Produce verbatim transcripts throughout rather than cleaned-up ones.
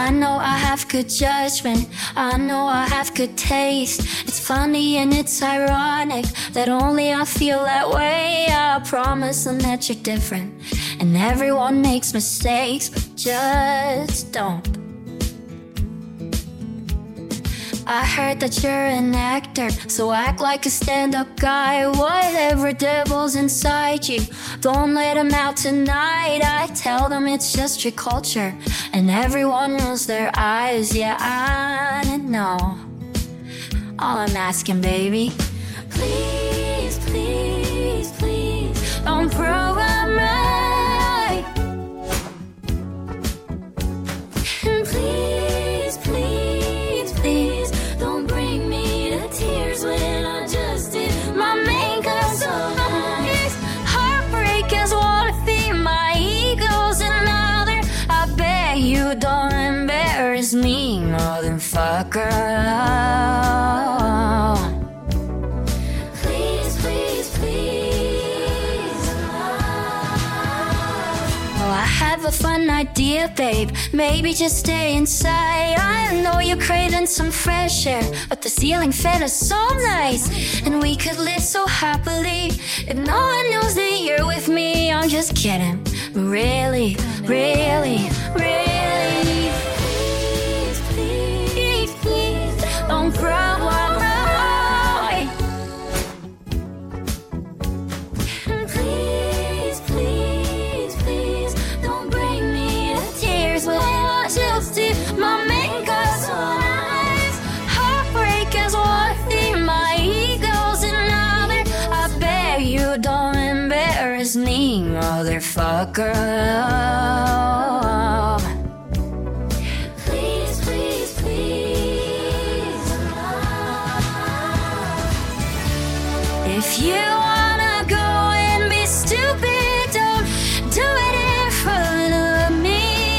I know I have good judgment, I know I have good taste. It's funny and it's ironic that only I feel that way. I promise them that you're different, and everyone makes mistakes, but just don't. I heard that you're an actor, so act like a stand-up guy. Whatever devil's inside you, don't let him out tonight. I tell them it's just your culture, and everyone rolls their eyes. Yeah, I know. All I'm asking, baby, please, please, please, don't program me. And please, please, please, don't bring me to tears when I just did my makeup so nice. Heartbreak is one thing, my ego's another. I bet you don't embarrass me, motherfucker. Please, please, please. Oh, I have a fun idea, babe. Maybe just stay inside. I know you're craving some fresh air, but the ceiling fan is so nice, and we could live so happily if no one knows that you're with me. I'm just kidding, really, really, really. Please, please, please, don't cry. Please, please, please, don't bring me to tears when I just did my makeup so nice. Heartbreak is one thing, my ego's another. I bet you don't embarrass me, motherfucker. Please, please, please. If you wanna go and be stupid, don't do it in front of me.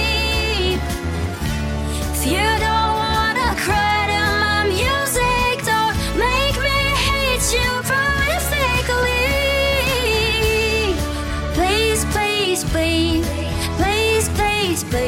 If you don't wanna cry to my music, don't make me hate you drastically. Please, please, please, please, please, please.